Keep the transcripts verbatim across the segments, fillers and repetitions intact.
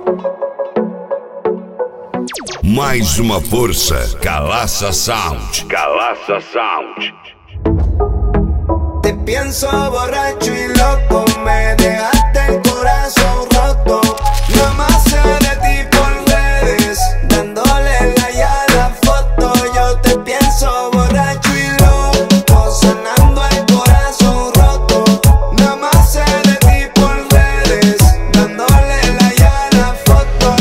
Mais uma força, Calaça Sound. Calaça Sound. Te pienso borracho y loco, me dejaste el corazón roto. Nada más sé de ti por redes, dándole like a la foto. Yo te pienso borracho y loco, sonando el corazón roto. Nada más sé de ti por redes, dándole like a la foto.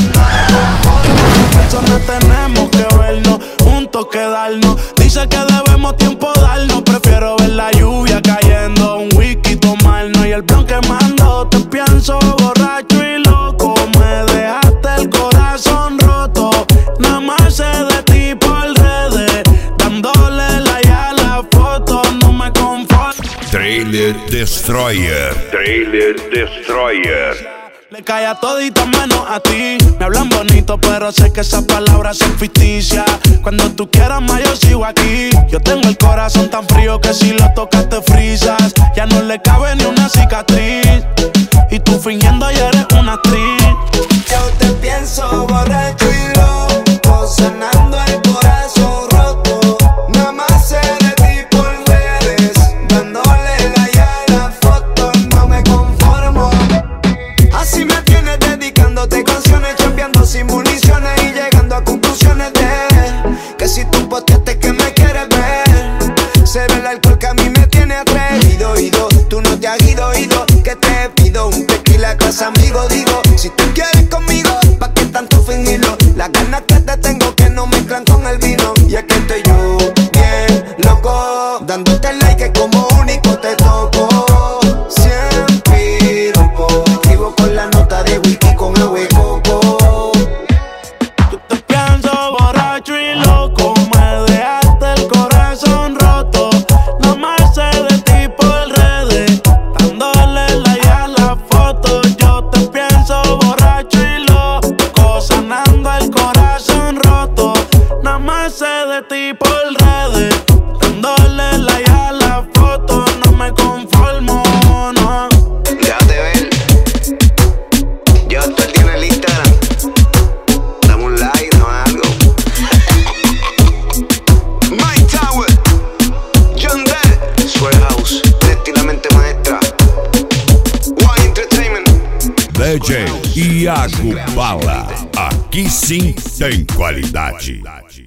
Eso no tenemos que vernos, juntos quedarnos. Dice que debemos tiempo darnos, prefiero ver la lluvia cayendo, un whisky tomarnos y el plan quemando. Te pienso borracho y loco, me dejaste el corazón roto. Nada más sé de ti por redes, dándole like a la foto. No me conformo. Trailer Destroyer. Trailer Destroyer. Le cae a todita menos a ti. Me hablan bonito, pero sé que esas palabras son ficticias. Cuando tú quieras más, yo sigo aquí. Yo tengo el corazón tan frío que si lo tocas te frisas. Ya no le cabe ni una cicatriz, y tú fingiendo ya eres una actriz. Yo te pienso borracho y loco, sanando el corazón roto. Nada más sé de ti por redes, dándole like a la foto. No me conformo. Así me tienes dedicándote canciones, chambeando sin municiones y llegando a conclusiones de que si tú posteaste que me quieres ver, será el alcohol que a mí me tiene atrevido. Ido, tú no te has ido, ido, que te pido un tequila clase amigo. Digo, si tú quieres conmigo, ¿pa' qué tanto fingirlo? Las ganas que te tengo que no mezclan con el vino. Y es que estoy yo bien loco, dándote like que como único te toco. Siempre loco, escribo con la nota de whisky con agua y coco. Yo te pienso borracho y loco, me dejaste el corazón roto. No más sé de ti por redes, dándole like a la foto. Yo te pienso borracho y loco, sanando el corazón roto. Nada más sé de ti por redes, dándole like a la foto. No me conformo, no. Déjate ver, yo todo el día en el Instagram. Dame un like, no algo. Mike Tower, John Dell, Swear House, Destilamente Maestra, One Entertainment. D J Iago Bala. Aqui sim tem qualidade.